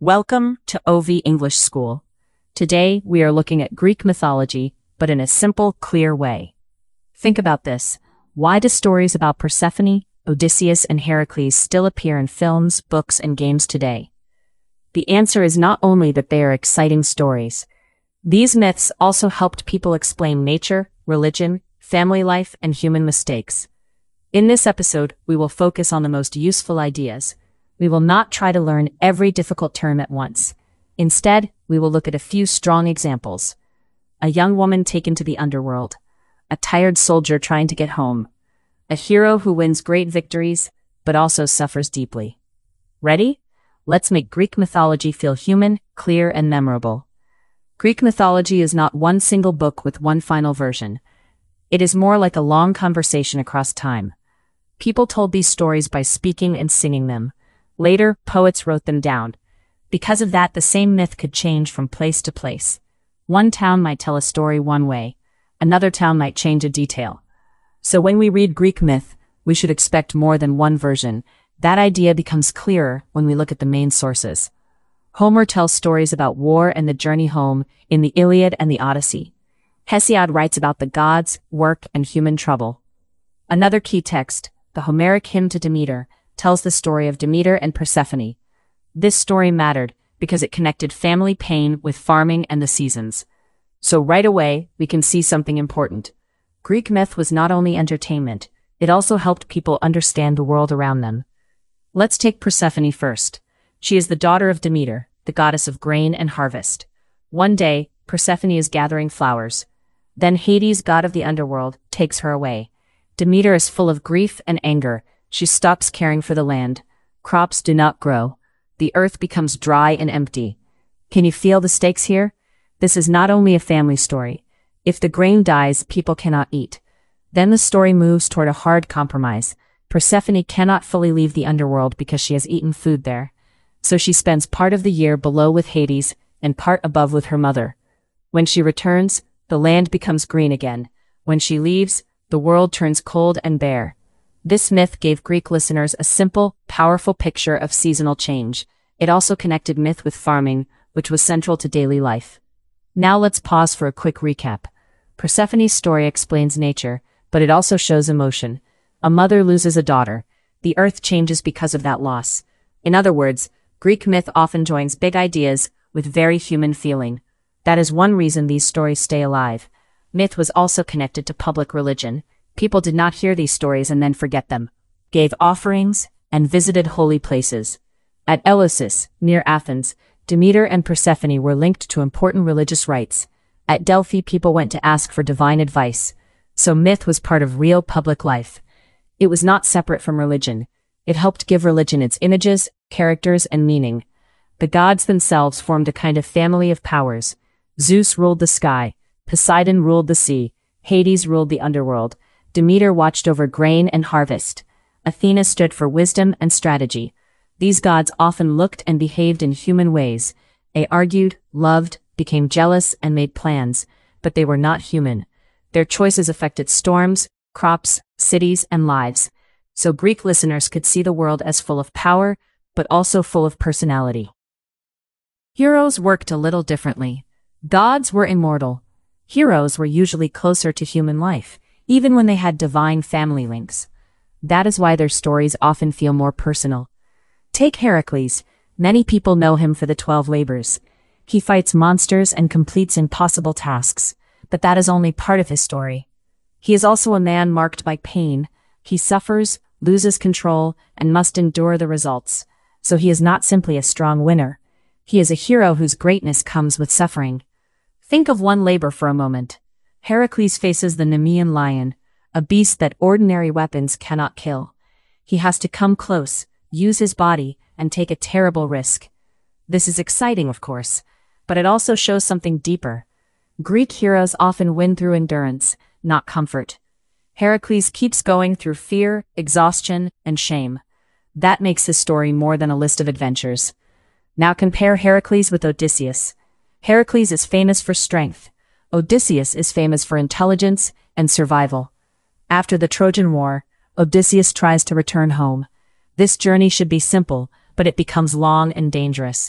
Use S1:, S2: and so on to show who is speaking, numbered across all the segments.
S1: Welcome to OV English School. Today, we are looking at Greek mythology, but in a simple, clear way. Think about this. Why do stories about Persephone, Odysseus, and Heracles still appear in films, books, and games today? The answer is not only that they are exciting stories. These myths also helped people explain nature, religion, family life, and human mistakes. In this episode, we will focus on the most useful ideas. We will not try to learn every difficult term at once. Instead, we will look at a few strong examples. A young woman taken to the underworld. A tired soldier trying to get home. A hero who wins great victories, but also suffers deeply. Ready? Let's make Greek mythology feel human, clear, and memorable. Greek mythology is not one single book with one final version. It is more like a long conversation across time. People told these stories by speaking and singing them. Later, poets wrote them down. Because of that, the same myth could change from place to place. One town might tell a story one way. Another town might change a detail. So when we read Greek myth, we should expect more than one version. That idea becomes clearer when we look at the main sources. Homer tells stories about war and the journey home in the Iliad and the Odyssey. Hesiod writes about the gods, work, and human trouble. Another key text, the Homeric hymn to Demeter, tells the story of Demeter and Persephone. This story mattered because it connected family pain with farming and the seasons. So right away, we can see something important. Greek myth was not only entertainment, it also helped people understand the world around them. Let's take Persephone first. She is the daughter of Demeter, the goddess of grain and harvest. One day, Persephone is gathering flowers. Then Hades, god of the underworld, takes her away. Demeter is full of grief and anger. She stops caring for the land. Crops do not grow. The earth becomes dry and empty. Can you feel the stakes here? This is not only a family story. If the grain dies, people cannot eat. Then the story moves toward a hard compromise. Persephone cannot fully leave the underworld because she has eaten food there. So she spends part of the year below with Hades and part above with her mother. When she returns, the land becomes green again. When she leaves, the world turns cold and bare. This myth gave Greek listeners a simple, powerful picture of seasonal change. It also connected myth with farming, which was central to daily life. Now let's pause for a quick recap. Persephone's story explains nature, but it also shows emotion. A mother loses a daughter. The earth changes because of that loss. In other words, Greek myth often joins big ideas with very human feeling. That is one reason these stories stay alive. Myth was also connected to public religion. People did not hear these stories and then forget them, gave offerings, and visited holy places. At Eleusis, near Athens, Demeter and Persephone were linked to important religious rites. At Delphi, people went to ask for divine advice. So myth was part of real public life. It was not separate from religion. It helped give religion its images, characters, and meaning. The gods themselves formed a kind of family of powers. Zeus ruled the sky. Poseidon ruled the sea. Hades ruled the underworld. Demeter watched over grain and harvest. Athena stood for wisdom and strategy. These gods often looked and behaved in human ways. They argued, loved, became jealous, and made plans, but they were not human. Their choices affected storms, crops, cities, and lives. So Greek listeners could see the world as full of power, but also full of personality. Heroes worked a little differently. Gods were immortal. Heroes were usually closer to human life, even when they had divine family links. That is why their stories often feel more personal. Take Heracles. Many people know him for the 12 labors. He fights monsters and completes impossible tasks, but that is only part of his story. He is also a man marked by pain. He suffers, loses control, and must endure the results. So he is not simply a strong winner. He is a hero whose greatness comes with suffering. Think of one labor for a moment. Heracles faces the Nemean lion, a beast that ordinary weapons cannot kill. He has to come close, use his body, and take a terrible risk. This is exciting, of course, but it also shows something deeper. Greek heroes often win through endurance, not comfort. Heracles keeps going through fear, exhaustion, and shame. That makes his story more than a list of adventures. Now compare Heracles with Odysseus. Heracles is famous for strength. Odysseus is famous for intelligence and survival. After the Trojan War, Odysseus tries to return home. This journey should be simple, but it becomes long and dangerous.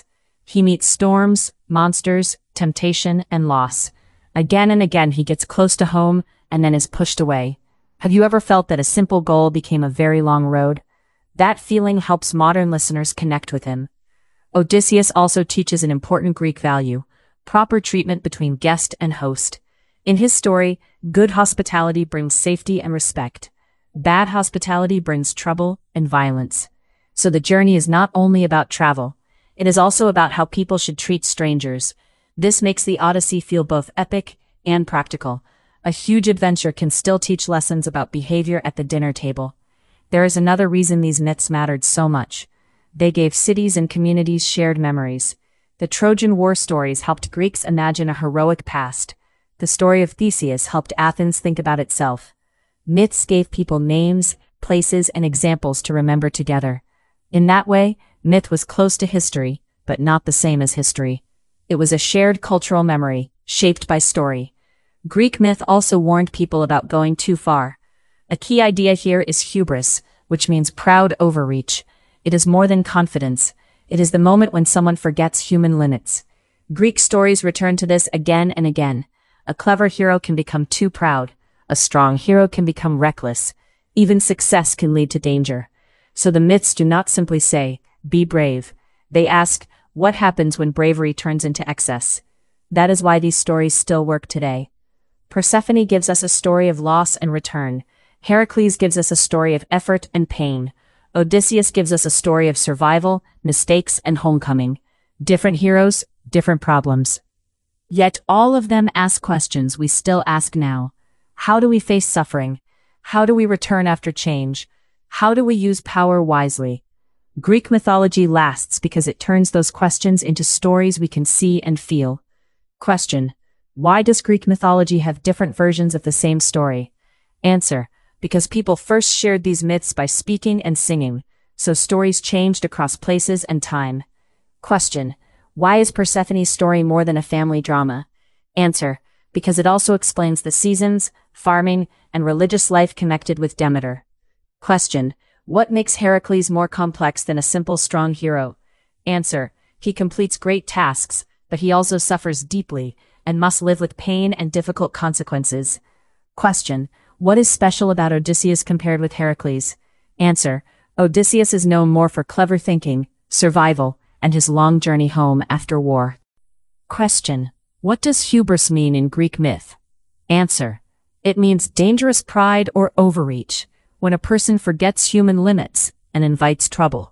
S1: He meets storms, monsters, temptation, and loss. Again and again he gets close to home and then is pushed away. Have you ever felt that a simple goal became a very long road? That feeling helps modern listeners connect with him. Odysseus also teaches an important Greek value: proper treatment between guest and host. In his story, good hospitality brings safety and respect. Bad hospitality brings trouble and violence. So the journey is not only about travel, it is also about how people should treat strangers. This makes the Odyssey feel both epic and practical. A huge adventure can still teach lessons about behavior at the dinner table. There is another reason these myths mattered so much. They gave cities and communities shared memories. The Trojan War stories helped Greeks imagine a heroic past. The story of Theseus helped Athens think about itself. Myths gave people names, places, and examples to remember together. In that way, myth was close to history, but not the same as history. It was a shared cultural memory, shaped by story. Greek myth also warned people about going too far. A key idea here is hubris, which means proud overreach. It is more than confidence. It is the moment when someone forgets human limits. Greek stories return to this again and again. A clever hero can become too proud. A strong hero can become reckless. Even success can lead to danger. So the myths do not simply say, be brave. They ask, what happens when bravery turns into excess? That is why these stories still work today. Persephone gives us a story of loss and return. Heracles gives us a story of effort and pain. Odysseus gives us a story of survival, mistakes, and homecoming. Different heroes, different problems. Yet all of them ask questions we still ask now. How do we face suffering? How do we return after change? How do we use power wisely? Greek mythology lasts because it turns those questions into stories we can see and feel. Question: why does Greek mythology have different versions of the same story? Answer: because people first shared these myths by speaking and singing, so stories changed across places and time. Question: why is Persephone's story more than a family drama? Answer: because it also explains the seasons, farming, and religious life connected with Demeter. Question: what makes Heracles more complex than a simple strong hero? Answer: he completes great tasks, but he also suffers deeply and must live with pain and difficult consequences. Question: what is special about Odysseus compared with Heracles? Answer: Odysseus is known more for clever thinking, survival, and his long journey home after war. Question: what does hubris mean in Greek myth? Answer: it means dangerous pride or overreach, when a person forgets human limits and invites trouble.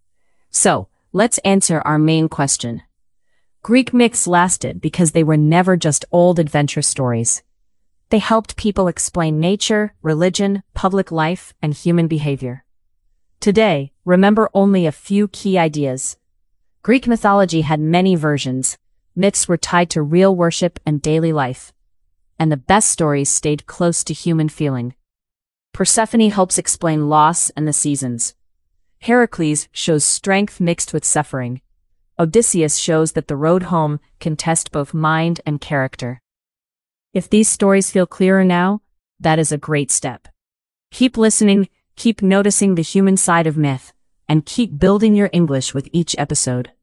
S1: So, let's answer our main question. Greek myths lasted because they were never just old adventure stories. They helped people explain nature, religion, public life, and human behavior. Today, remember only a few key ideas. Greek mythology had many versions. Myths were tied to real worship and daily life. And the best stories stayed close to human feeling. Persephone helps explain loss and the seasons. Heracles shows strength mixed with suffering. Odysseus shows that the road home can test both mind and character. If these stories feel clearer now, that is a great step. Keep listening, keep noticing the human side of myth, and keep building your English with each episode.